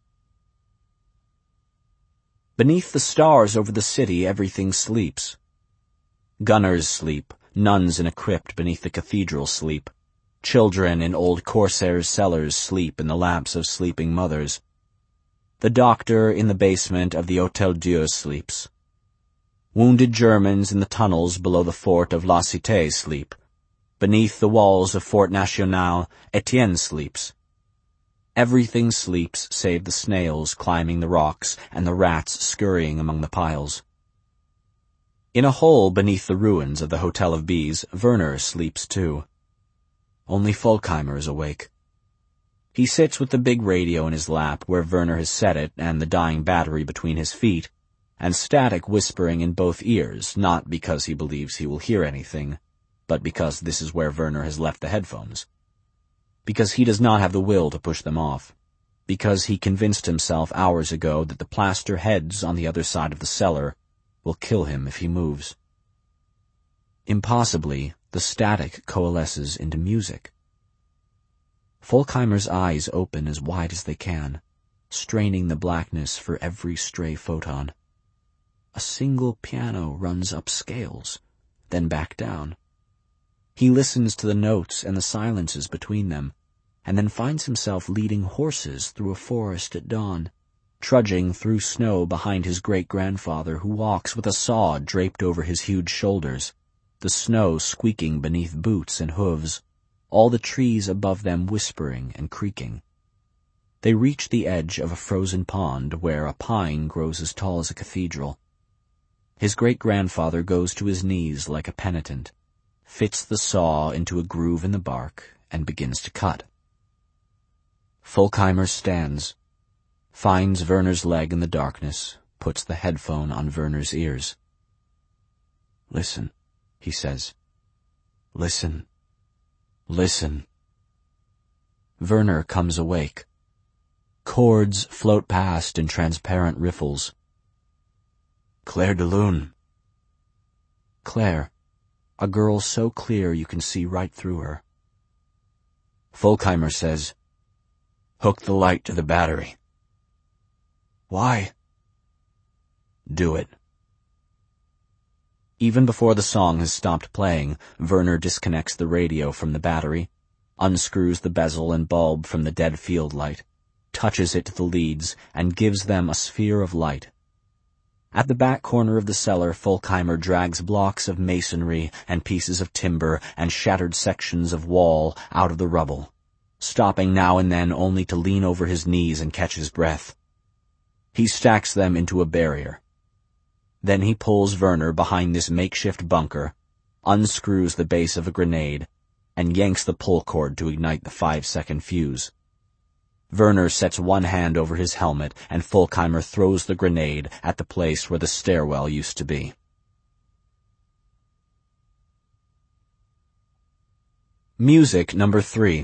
Beneath the stars over the city, everything sleeps. Gunners sleep, nuns in a crypt beneath the cathedral sleep. Children in old corsairs' cellars sleep in the laps of sleeping mothers. The doctor in the basement of the Hôtel Dieu sleeps. Wounded Germans in the tunnels below the fort of La Cité sleep. Beneath the walls of Fort National, Etienne sleeps. Everything sleeps save the snails climbing the rocks and the rats scurrying among the piles. In a hole beneath the ruins of the Hotel of Bees, Werner sleeps too. Only Folkheimer is awake. He sits with the big radio in his lap where Werner has set it and the dying battery between his feet, and static whispering in both ears, not because he believes he will hear anything, but because this is where Werner has left the headphones. Because he does not have the will to push them off. Because he convinced himself hours ago that the plaster heads on the other side of the cellar will kill him if he moves. Impossibly, the static coalesces into music. Folkheimer's eyes open as wide as they can, straining the blackness for every stray photon. A single piano runs up scales, then back down. He listens to the notes and the silences between them, and then finds himself leading horses through a forest at dawn, trudging through snow behind his great-grandfather who walks with a saw draped over his huge shoulders, the snow squeaking beneath boots and hooves, all the trees above them whispering and creaking. They reach the edge of a frozen pond where a pine grows as tall as a cathedral. His great-grandfather goes to his knees like a penitent, fits the saw into a groove in the bark, and begins to cut. Folkheimer stands, finds Werner's leg in the darkness, puts the headphone on Werner's ears. "Listen," he says. "Listen. Listen." Werner comes awake. Chords float past in transparent riffles. "Claire de Lune." Claire, a girl so clear you can see right through her. Folkheimer says, "Hook the light to the battery." "Why?" "Do it." Even before the song has stopped playing, Werner disconnects the radio from the battery, unscrews the bezel and bulb from the dead field light, touches it to the leads, and gives them a sphere of light. At the back corner of the cellar, Folkheimer drags blocks of masonry and pieces of timber and shattered sections of wall out of the rubble, stopping now and then only to lean over his knees and catch his breath. He stacks them into a barrier. Then he pulls Werner behind this makeshift bunker, unscrews the base of a grenade, and yanks the pull cord to ignite the 5-second fuse. Werner sets one hand over his helmet, and Folkheimer throws the grenade at the place where the stairwell used to be. Music number 3.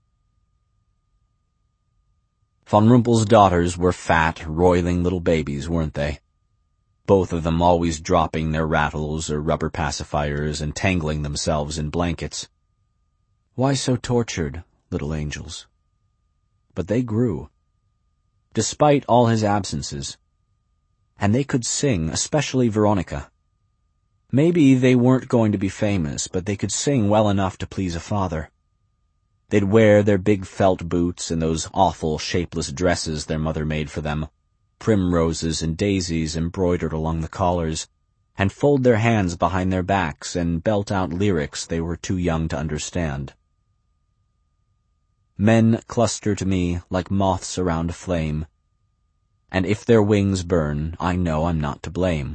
Von Rumpel's daughters were fat, roiling little babies, weren't they? Both of them always dropping their rattles or rubber pacifiers and tangling themselves in blankets. Why so tortured, little angels? But they grew, despite all his absences. And they could sing, especially Veronica. Maybe they weren't going to be famous, but they could sing well enough to please a father. They'd wear their big felt boots and those awful shapeless dresses their mother made for them, primroses and daisies embroidered along the collars, and fold their hands behind their backs and belt out lyrics they were too young to understand. Men cluster to me like moths around a flame. and if their wings burn, I know I'm not to blame.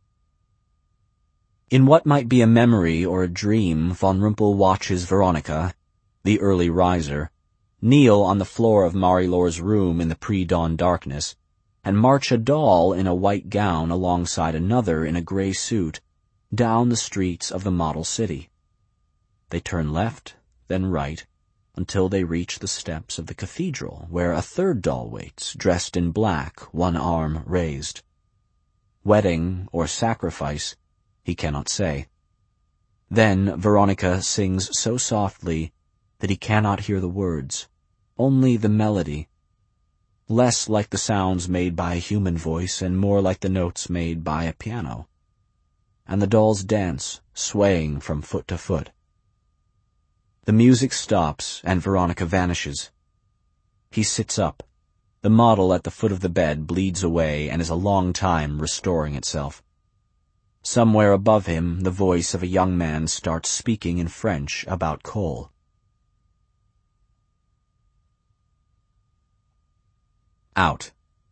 In what might be a memory or a dream, Von Rumpel watches Veronica, the early riser, kneel on the floor of Marie-Laure's room in the pre-dawn darkness, and march a doll in a white gown alongside another in a gray suit down the streets of the model city. They turn left, then right, until they reach the steps of the cathedral, where a third doll waits, dressed in black, one arm raised. Wedding or sacrifice, he cannot say. Then Veronica sings so softly that he cannot hear the words, only the melody, less like the sounds made by a human voice and more like the notes made by a piano. And the dolls dance, swaying from foot to foot. The music stops, and Veronica vanishes. He sits up. The model at the foot of the bed bleeds away and is a long time restoring itself. Somewhere above him, the voice of a young man starts speaking in French about coal. Out.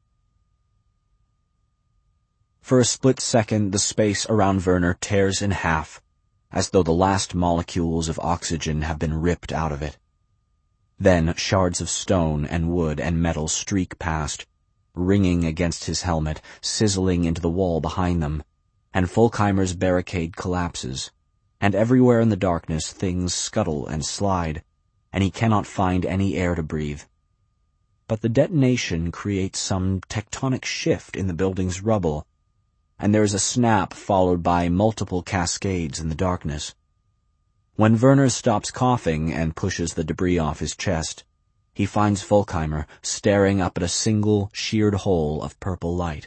For a split second, the space around Werner tears in half, as though the last molecules of oxygen have been ripped out of it. Then shards of stone and wood and metal streak past, ringing against his helmet, sizzling into the wall behind them, and Folkheimer's barricade collapses, and everywhere in the darkness things scuttle and slide, and he cannot find any air to breathe. But the detonation creates some tectonic shift in the building's rubble, and there is a snap followed by multiple cascades in the darkness. When Werner stops coughing and pushes the debris off his chest, he finds Folkheimer staring up at a single, sheared hole of purple light.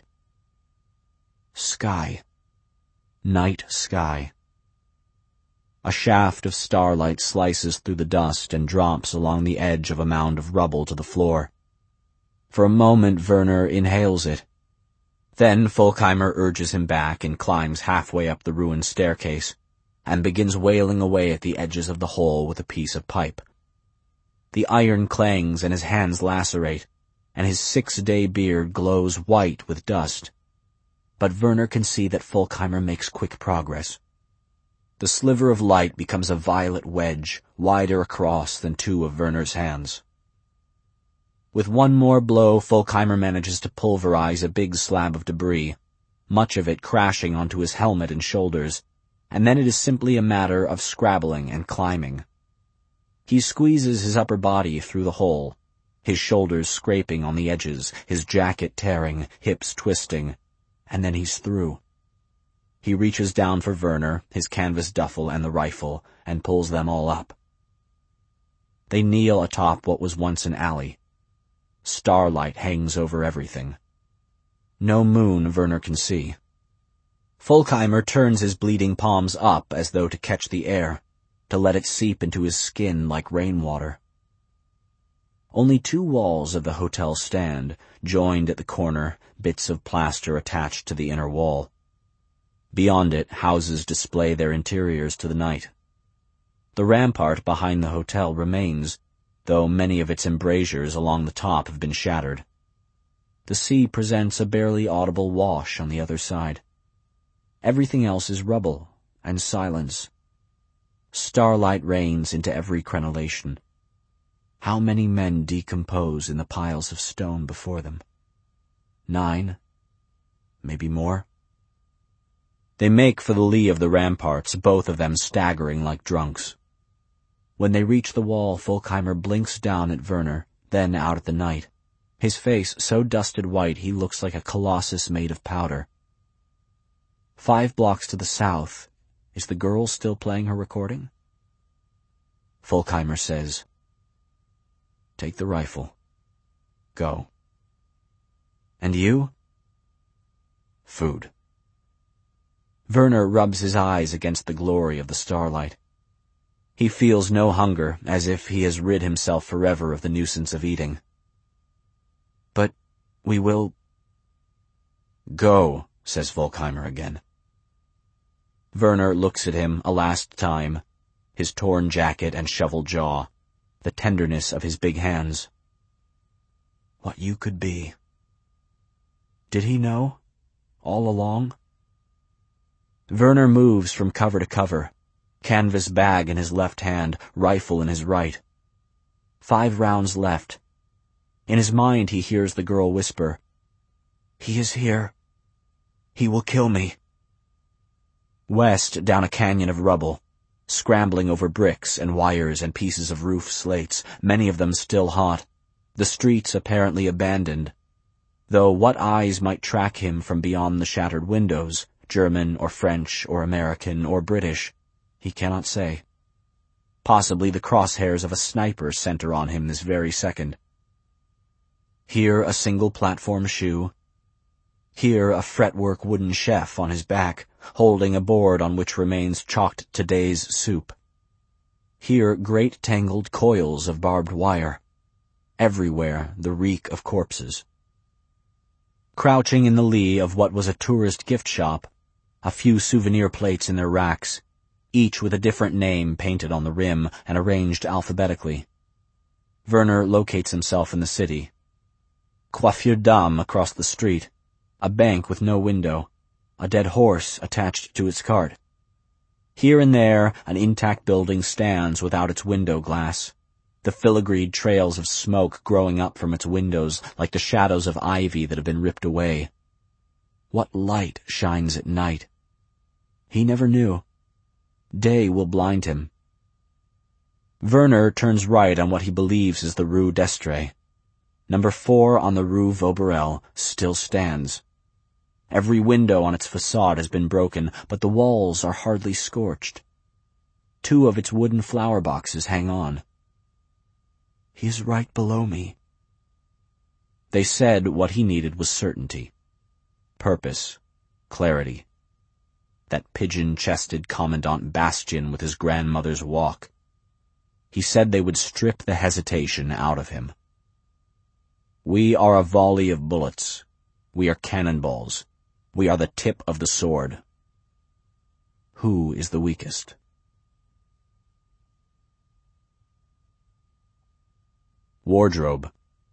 Sky. Night sky. A shaft of starlight slices through the dust and drops along the edge of a mound of rubble to the floor. For a moment Werner inhales it. Then Folkheimer urges him back and climbs halfway up the ruined staircase, and begins wailing away at the edges of the hole with a piece of pipe. The iron clangs and his hands lacerate, and his 6-day beard glows white with dust. But Werner can see that Folkheimer makes quick progress. The sliver of light becomes a violet wedge, wider across than 2 of Werner's hands. With one more blow, Folkheimer manages to pulverize a big slab of debris, much of it crashing onto his helmet and shoulders, and then it is simply a matter of scrabbling and climbing. He squeezes his upper body through the hole, his shoulders scraping on the edges, his jacket tearing, hips twisting, and then he's through. He reaches down for Werner, his canvas duffel, and the rifle, and pulls them all up. They kneel atop what was once an alley. Starlight hangs over everything. No moon Werner can see. Folkheimer turns his bleeding palms up as though to catch the air, to let it seep into his skin like rainwater. Only 2 walls of the hotel stand, joined at the corner, bits of plaster attached to the inner wall. Beyond it, houses display their interiors to the night. The rampart behind the hotel remains, though many of its embrasures along the top have been shattered. The sea presents a barely audible wash on the other side. Everything else is rubble and silence. Starlight rains into every crenellation. How many men decompose in the piles of stone before them? 9? Maybe more? They make for the lee of the ramparts, both of them staggering like drunks. When they reach the wall, Folkheimer blinks down at Werner, then out at the night, his face so dusted white he looks like a colossus made of powder. 5 blocks to the south, is the girl still playing her recording? Folkheimer says, "Take the rifle. Go." "And you?" "Food." Werner rubs his eyes against the glory of the starlight. He feels no hunger, as if he has rid himself forever of the nuisance of eating. "But we will—" "Go," says Folkheimer again. Werner looks at him a last time, his torn jacket and shovel jaw, the tenderness of his big hands. What you could be. Did he know? All along? Werner moves from cover to cover, canvas bag in his left hand, rifle in his right. 5 rounds left. In his mind he hears the girl whisper, "He is here. He will kill me." West, down a canyon of rubble, scrambling over bricks and wires and pieces of roof slates, many of them still hot, the streets apparently abandoned, though what eyes might track him from beyond the shattered windows, German or French or American or British, he cannot say. Possibly the crosshairs of a sniper center on him this very second. Here a single platform shoe. Here a fretwork wooden chef on his back, holding a board on which remains chalked today's soup. Here great tangled coils of barbed wire. Everywhere the reek of corpses. Crouching in the lee of what was a tourist gift shop, a few souvenir plates in their racks, each with a different name painted on the rim and arranged alphabetically. Werner locates himself in the city. Coiffure Dame across the street, a bank with no window, a dead horse attached to its cart. Here and there an intact building stands without its window glass, the filigreed trails of smoke growing up from its windows like the shadows of ivy that have been ripped away. What light shines at night? He never knew. Day will blind him. Werner turns right on what he believes is the Rue d'Estrée. Number 4 on the Rue Vauberel still stands. Every window on its facade has been broken, but the walls are hardly scorched. 2 of its wooden flower boxes hang on. He is right below me. They said what he needed was certainty, purpose, clarity. That pigeon-chested Commandant Bastien with his grandmother's walk. He said they would strip the hesitation out of him. We are a volley of bullets. We are cannonballs. We are the tip of the sword. Who is the weakest? Wardrobe.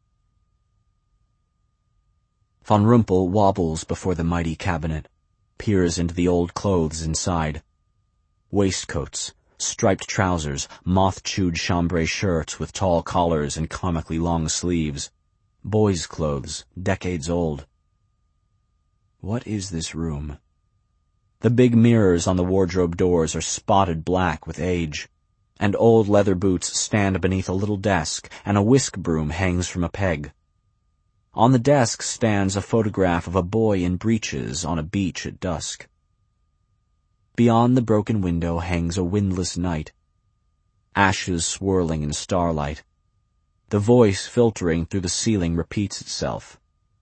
Von Rumpel wobbles before the mighty cabinet, peers into the old clothes inside. Waistcoats, striped trousers, moth-chewed chambray shirts with tall collars and comically long sleeves. Boys' clothes, decades old. What is this room? The big mirrors on the wardrobe doors are spotted black with age, and old leather boots stand beneath a little desk, and a whisk broom hangs from a peg. On the desk stands a photograph of a boy in breeches on a beach at dusk. Beyond the broken window hangs a windless night, ashes swirling in starlight. The voice filtering through the ceiling repeats itself.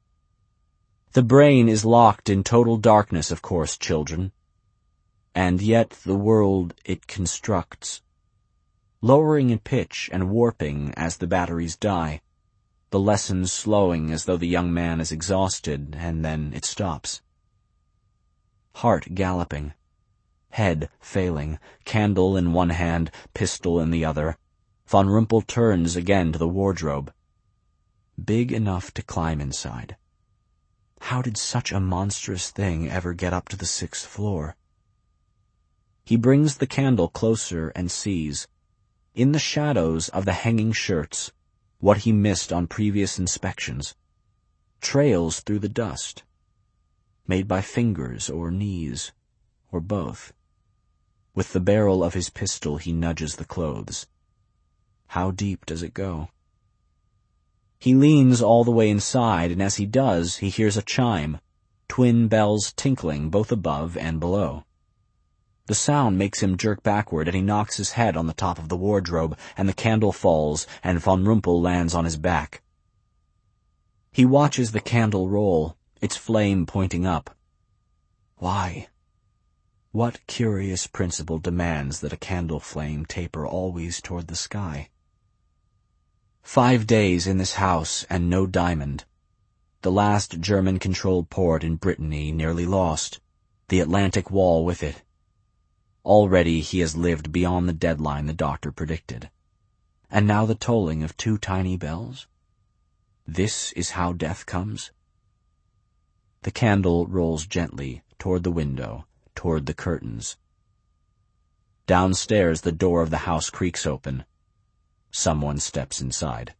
The brain is locked in total darkness, of course, children. And yet the world it constructs, lowering in pitch and warping as the batteries die, the lessons slowing as though the young man is exhausted, and then it stops. Heart galloping, head failing, candle in one hand, pistol in the other. Von Rumpel turns again to the wardrobe. Big enough to climb inside. How did such a monstrous thing ever get up to the 6th floor? He brings the candle closer and sees, in the shadows of the hanging shirts, what he missed on previous inspections. Trails through the dust, made by fingers or knees, or both. With the barrel of his pistol he nudges the clothes. How deep does it go? He leans all the way inside, and as he does, he hears a chime, twin bells tinkling both above and below. The sound makes him jerk backward, and he knocks his head on the top of the wardrobe, and the candle falls, and Von Rumpel lands on his back. He watches the candle roll, its flame pointing up. Why? What curious principle demands that a candle flame taper always toward the sky? 5 days in this house and no diamond. The last German-controlled port in Brittany nearly lost, the Atlantic wall with it. Already he has lived beyond the deadline the doctor predicted. And now the tolling of 2 tiny bells? This is how death comes? The candle rolls gently toward the window, toward the curtains. Downstairs, the door of the house creaks open. Someone steps inside.